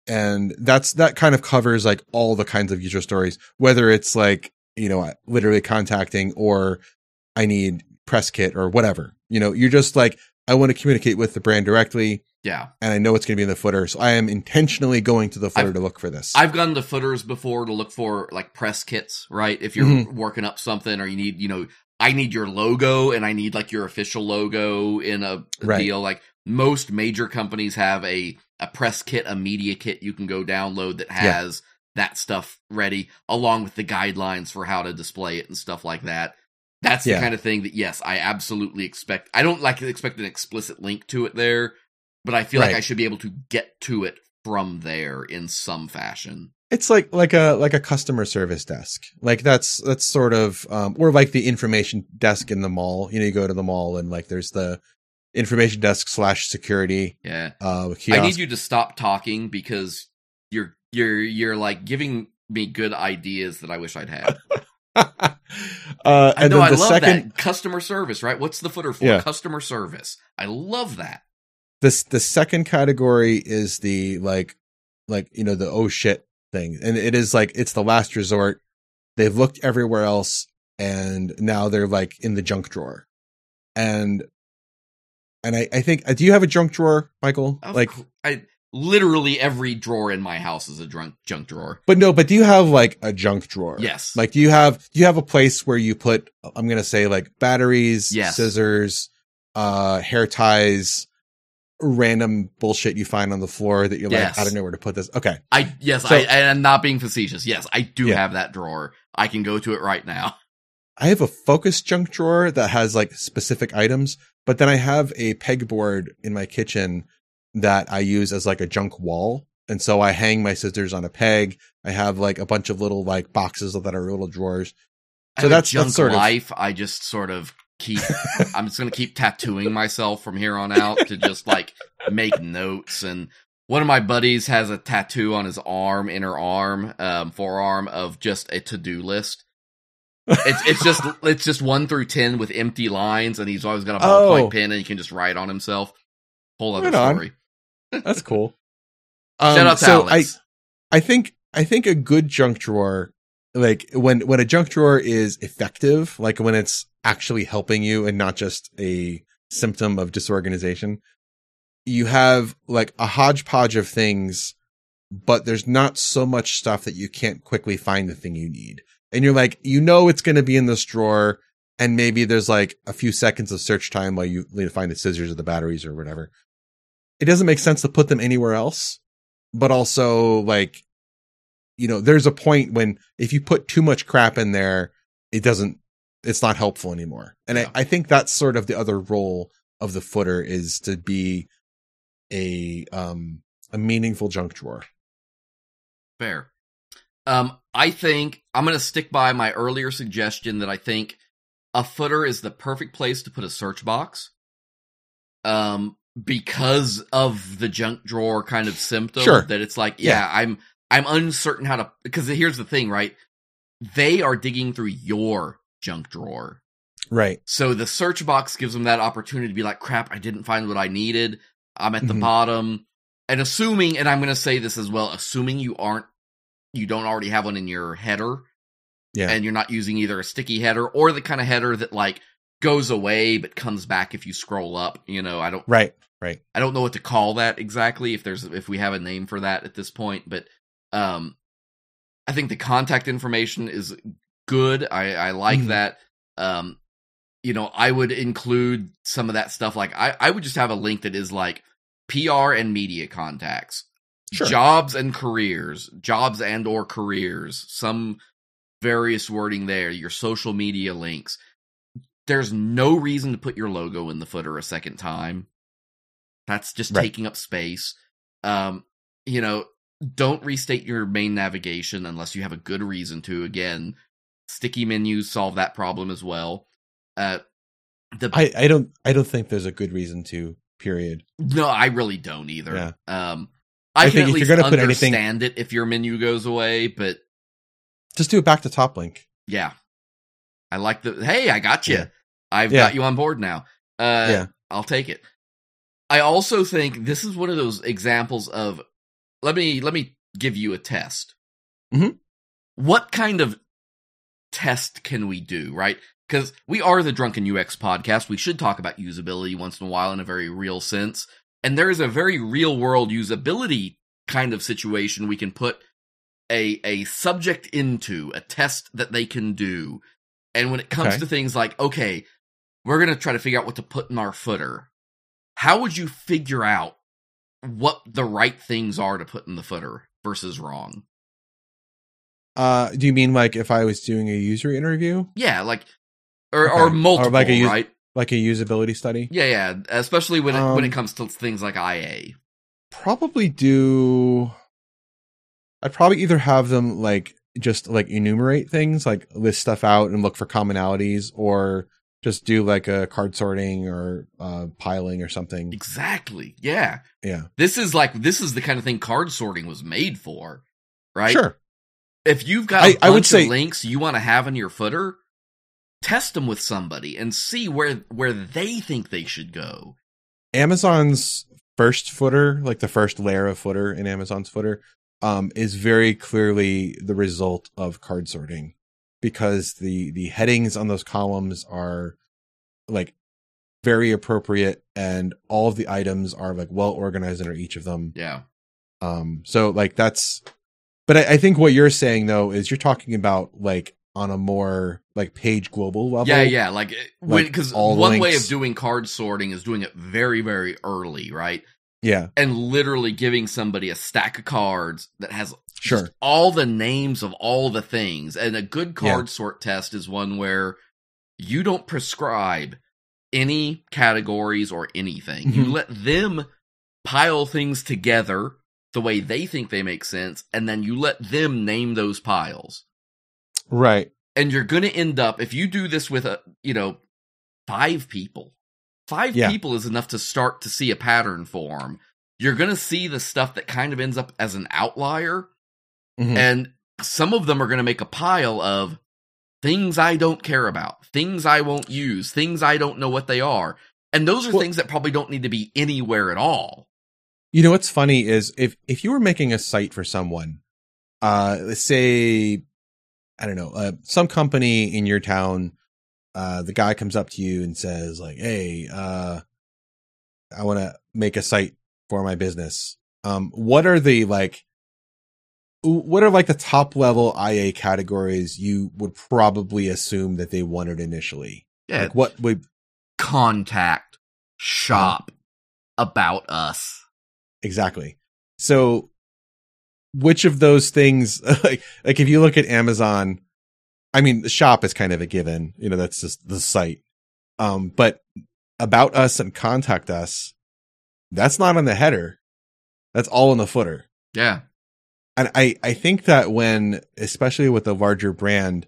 that kind of covers like all the kinds of user stories, whether it's like, literally contacting or I need press kit or whatever. You're just like, I want to communicate with the brand directly. Yeah. And I know it's going to be in the footer. So I am intentionally going to the footer to look for this. I've gone to footers before to look for like press kits, right? If you're working up something or you need, I need your logo and I need like your official logo in a deal. Like most major companies have a press kit, a media kit you can go download that has that stuff ready along with the guidelines for how to display it and stuff like that. That's the kind of thing that, yes, I absolutely expect. I don't expect an explicit link to it there, but I feel like I should be able to get to it from there in some fashion. It's like a customer service desk. Like that's sort of, or like the information desk in the mall. You go to the mall and like there's the information desk / security. Yeah. Kiosk. I need you to stop talking because you're like giving me good ideas that I wish I'd had. I know, I love that. Customer service, right? What's the footer for? Yeah. Customer service. I love that. The second category is the like the oh shit thing. And it is like, it's the last resort. They've looked everywhere else and now they're like in the junk drawer. And I think, do you have a junk drawer, Michael? Literally every drawer in my house is a junk drawer. But do you have like a junk drawer? Yes. Like, do you have a place where you put, I'm going to say like batteries, scissors, hair ties, random bullshit you find on the floor that you're Yes. like, I don't know where to put this. Okay. I'm not being facetious. Yes, I do have that drawer. I can go to it right now. I have a focus junk drawer that has like specific items, but then I have a pegboard in my kitchen that I use as like a junk wall. And so I hang my scissors on a peg. I have like a bunch of little like boxes that are little drawers. So that's sort of I just sort of keep, I'm just going to keep tattooing myself from here on out to just like make notes. And one of my buddies has a tattoo on his arm, inner arm, forearm of just a to-do list. It's just 1 through 10 with empty lines, and he's always got a ballpoint pen, and he can just write on himself. Whole other story. That's cool. Shout out to Alex. I think a good junk drawer, like when a junk drawer is effective, like when it's actually helping you and not just a symptom of disorganization, you have like a hodgepodge of things, but there's not so much stuff that you can't quickly find the thing you need. And you're like, it's going to be in this drawer, and maybe there's like a few seconds of search time while you find the scissors or the batteries or whatever. It doesn't make sense to put them anywhere else, but also like, there's a point when if you put too much crap in there, it's not helpful anymore. And I think that's sort of the other role of the footer, is to be a meaningful junk drawer. Fair. I think I'm going to stick by my earlier suggestion that I think a footer is the perfect place to put a search box. Because of the junk drawer kind of symptom, that it's like, I'm uncertain how to, because here's the thing, right? They are digging through your junk drawer. Right. So the search box gives them that opportunity to be like, crap, I didn't find what I needed. I'm at the bottom. And assuming, and I'm going to say this as well, assuming you don't already have one in your header. Yeah. And you're not using either a sticky header or the kind of header that like goes away but comes back if you scroll up. I don't. Right. I don't know what to call that exactly, if we have a name for that at this point, but I think the contact information is good. I like that. I would include some of that stuff. Like I would just have a link that is like PR and media contacts. Sure. Jobs and or careers, some various wording there, your social media links. There's no reason to put your logo in the footer a second time. That's just taking up space. Don't restate your main navigation unless you have a good reason to. Again, sticky menus solve that problem as well. I don't think there's a good reason to, period. No, I really don't either. Yeah. I can at least understand it if your menu goes away, but just do a back to top link. Yeah. I like hey, I got you. Yeah. I've got you on board now. I'll take it. I also think this is one of those examples of, let me give you a test. Mm-hmm. What kind of test can we do, right? Because we are the Drunken UX podcast. We should talk about usability once in a while in a very real sense. And there is a very real world usability kind of situation we can put a subject into, a test that they can do. And when it comes to things like, okay, we're going to try to figure out what to put in our footer. How would you figure out what the right things are to put in the footer versus wrong? Do you mean like if I was doing a user interview? Yeah, like or multiple, right? Like a usability study? Yeah, especially when it comes to things like IA. I'd probably either have them like just like enumerate things, like list stuff out and look for commonalities, or just do like a card sorting or piling or something. Exactly. Yeah. Yeah. This is the kind of thing card sorting was made for, right? Sure. If you've got a bunch of links you want to have in your footer, test them with somebody and see where they think they should go. Amazon's first footer, like the first layer of footer in Amazon's footer, is very clearly the result of card sorting, because the headings on those columns are like very appropriate and all of the items are like well organized under each of them. Yeah. So like that's, but I think what you're saying though is you're talking about like on a more like page global level. Yeah. Like, because one way of doing card sorting is doing it very, very early, right? Yeah. And literally giving somebody a stack of cards that has sure all the names of all the things. And a good card sort test is one where you don't prescribe any categories or anything. You let them pile things together the way they think they make sense, and then you let them name those piles. Right. And you're going to end up, if you do this with 5 people, 5 people is enough to start to see a pattern form. You're going to see the stuff that kind of ends up as an outlier. And some of them are going to make a pile of things I don't care about, things I won't use, things I don't know what they are. And those are things that probably don't need to be anywhere at all. You know, what's funny is if you were making a site for someone, let's say, I don't know, some company in your town, the guy comes up to you and says like, hey, I want to make a site for my business. What are the top level IA categories you would probably assume that they wanted initially? Yeah. Like what would contact, shop, about us. Exactly. So which of those things, like if you look at Amazon, I mean, the shop is kind of a given, that's just the site. But about us and contact us, that's not on the header. That's all in the footer. Yeah. And I think that especially with a larger brand,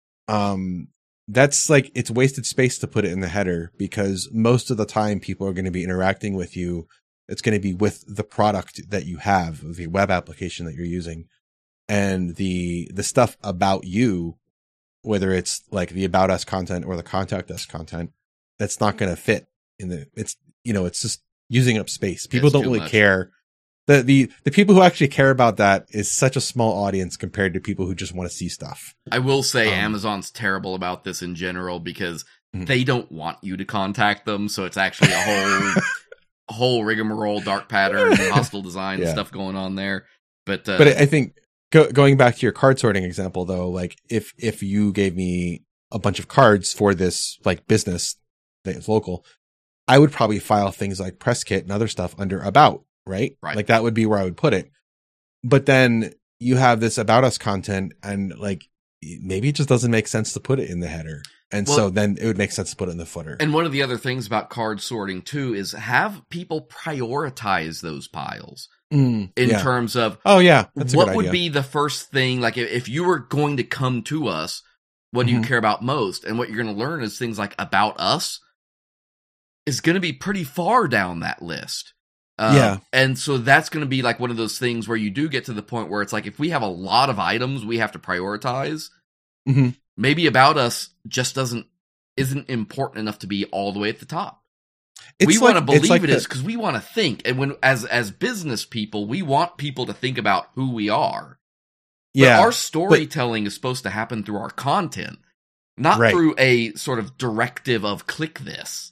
that's like, it's wasted space to put it in the header because most of the time people are going to be interacting with you. It's going to be with the product that you have, the web application that you're using, and the stuff about you, whether it's like the about us content or the contact us content, that's not going to fit it's just using up space. People don't really care. The people who actually care about that is such a small audience compared to people who just want to see stuff. I will say Amazon's terrible about this in general because they don't want you to contact them. So it's actually a whole rigmarole, dark pattern, hostile design stuff going on there. But I think going back to your card sorting example though, like if you gave me a bunch of cards for this like business that's local, I would probably file things like press kit and other stuff under about, right? Like that would be where I would put it. But then you have this about us content and like maybe it just doesn't make sense to put it in the header. And so then it would make sense to put it in the footer. And one of the other things about card sorting too is have people prioritize those piles in terms of, that's what would be the first thing? Like if you were going to come to us, what do you care about most? And what you're going to learn is things like about us is going to be pretty far down that list. And so that's going to be like one of those things where you do get to the point where it's like, if we have a lot of items we have to prioritize, maybe about us just isn't important enough to be all the way at the top. We want to believe it is because we want to think. And when, as business people, we want people to think about who we are. But our storytelling is supposed to happen through our content, not through a sort of directive of click this.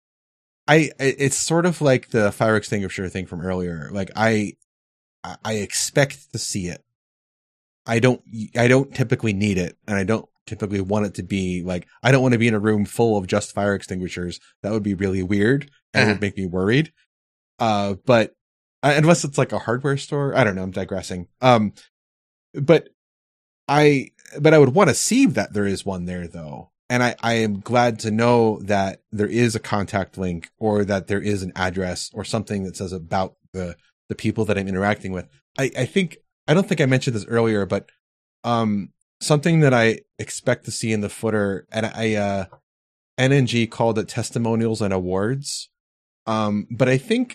It's sort of like the fire extinguisher thing from earlier. Like I expect to see it. I don't typically need it, and I don't typically want it to be like, I don't want to be in a room full of just fire extinguishers. That would be really weird and it would make me worried. But unless it's like a hardware store, I don't know, I'm digressing. But I would want to see that there is one there though. And I am glad to know that there is a contact link or that there is an address or something that says about the people that I'm interacting with. I don't think I mentioned this earlier, but, something that I expect to see in the footer, and NNG called it testimonials and awards. But I think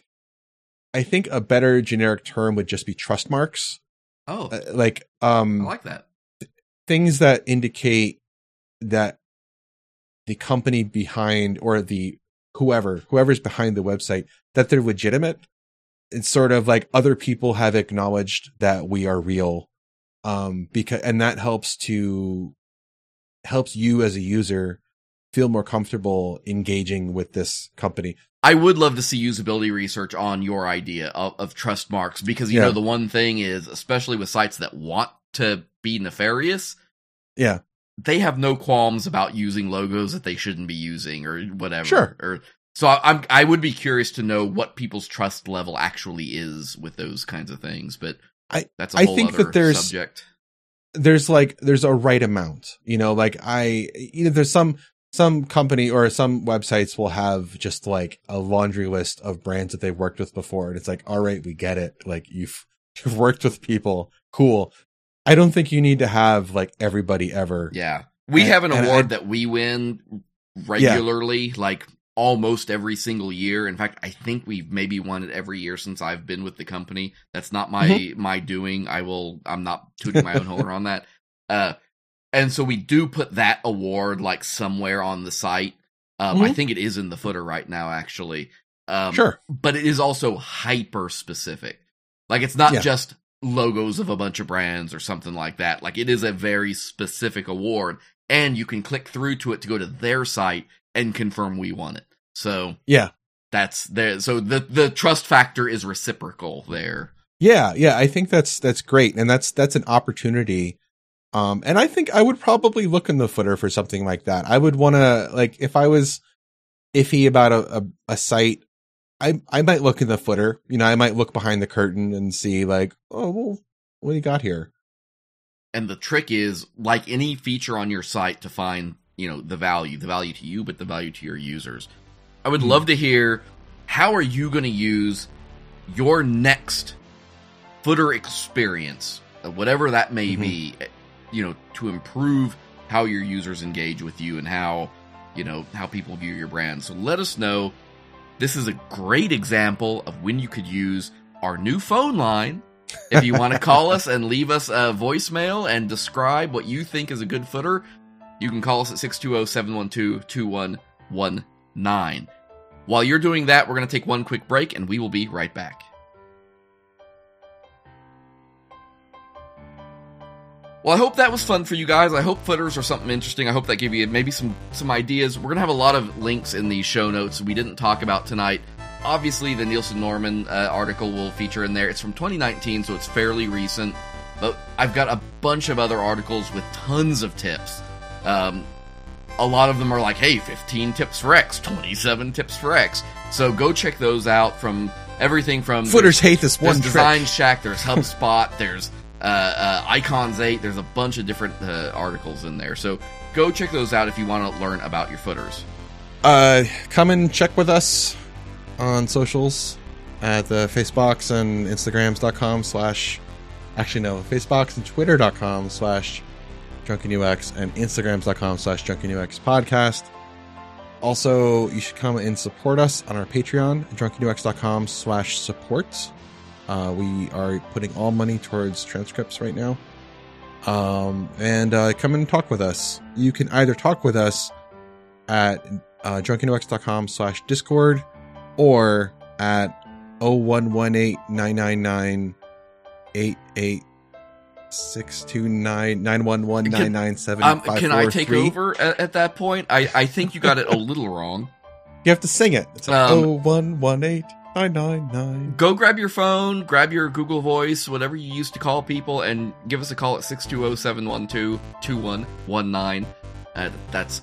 a better generic term would just be trust marks. Oh, I like that. Things that indicate that the company behind or the whoever's behind the website, that they're legitimate. It's sort of like other people have acknowledged that we are real. And that helps you as a user feel more comfortable engaging with this company. I would love to see usability research on your idea of trust marks, because you know, the one thing is, especially with sites that want to be nefarious, they have no qualms about using logos that they shouldn't be using or whatever. Sure. So I would be curious to know what people's trust level actually is with those kinds of things, but that's a whole other subject. There's a right amount, like there's some company or some websites will have just like a laundry list of brands that they've worked with before. And it's like, all right, we get it. Like you've worked with people. Cool. I don't think you need to have like everybody ever. Yeah. We have an award that we win regularly, like almost every single year. In fact, I think we've maybe won it every year since I've been with the company. That's not my doing. I'm not tooting my own horn on that. And so we do put that award like somewhere on the site. I think it is in the footer right now, actually. Sure. But it is also hyper specific. Like it's not just logos of a bunch of brands or something like that. Like it is a very specific award, and you can click through to it to go to their site and confirm we won it. So that's there. So the trust factor is reciprocal there. Yeah. I think that's great. And that's an opportunity. And I think I would probably look in the footer for something like that. I would want to, like, if I was iffy about a site, I might look in the footer, I might look behind the curtain and see like, oh, well, what do you got here? And the trick is, like any feature on your site, to find, the value to you, but the value to your users. I would love to hear, how are you going to use your next footer experience, whatever that may be, to improve how your users engage with you and how people view your brand. So let us know. This is a great example of when you could use our new phone line. If you want to call us and leave us a voicemail and describe what you think is a good footer, you can call us at 620-712-2119. While you're doing that, we're going to take one quick break, and we will be right back. Well, I hope that was fun for you guys. I hope footers are something interesting. I hope that gave you maybe some ideas. We're going to have a lot of links in the show notes we didn't talk about tonight. Obviously, the Nielsen Norman article will feature in there. It's from 2019, so it's fairly recent. But I've got a bunch of other articles with tons of tips. A lot of them are like, hey, 15 tips for X, 27 tips for X. So go check those out, from everything from... Footers hate this one trick. Design Shack, there's HubSpot, there's... Icons 8, there's a bunch of different articles in there. So go check those out if you want to learn about your footers. Come and check with us on socials at the Facebooks and Instagrams.com/ Facebooks and Twitter.com/ DrunkenUX and Instagrams.com / DrunkenUX podcast. Also, you should come and support us on our Patreon, DrunkenUX.com / support. We are putting all money towards transcripts right now. And come and talk with us. You can either talk with us at drunkenux.com / Discord or at 0118-999-88-629-911-997-543. Can I take over at that point? I think you got it a little wrong. You have to sing it. It's like 0118-999. Go grab your phone, grab your Google Voice, whatever you used to call people, and give us a call at 620-712-2119. That's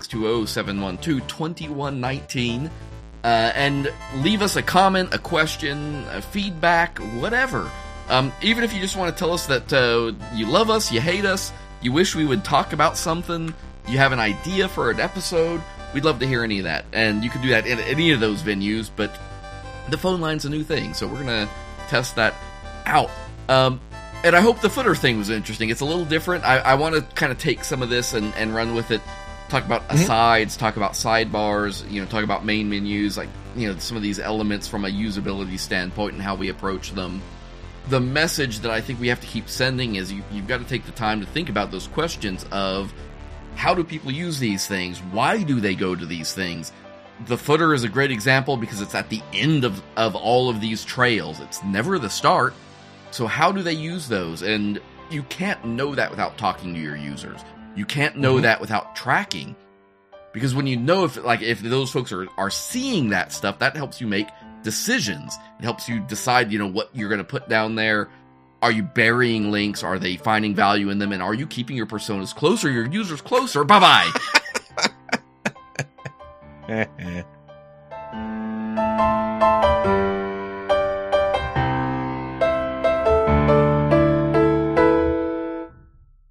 620-712-2119. And leave us a comment, a question, a feedback, whatever. Even if you just want to tell us that you love us, you hate us, you wish we would talk about something, you have an idea for an episode, we'd love to hear any of that. And you can do that in any of those venues, but the phone line's a new thing, so we're going to test that out. And I hope the footer thing was interesting. It's a little different. I want to kind of take some of this and run with it. Talk about asides, talk about sidebars, talk about main menus, like, some of these elements from a usability standpoint and how we approach them. The message that I think we have to keep sending is you've got to take the time to think about those questions of, how do people use these things? Why do they go to these things? The footer is a great example because it's at the end of all of these trails. It's never the start. So how do they use those? And you can't know that without talking to your users. You can't know that without tracking. Because when you know if those folks are seeing that stuff, that helps you make decisions. It helps you decide, what you're going to put down there. Are you burying links? Are they finding value in them? And are you keeping your personas closer, your users closer? Bye-bye.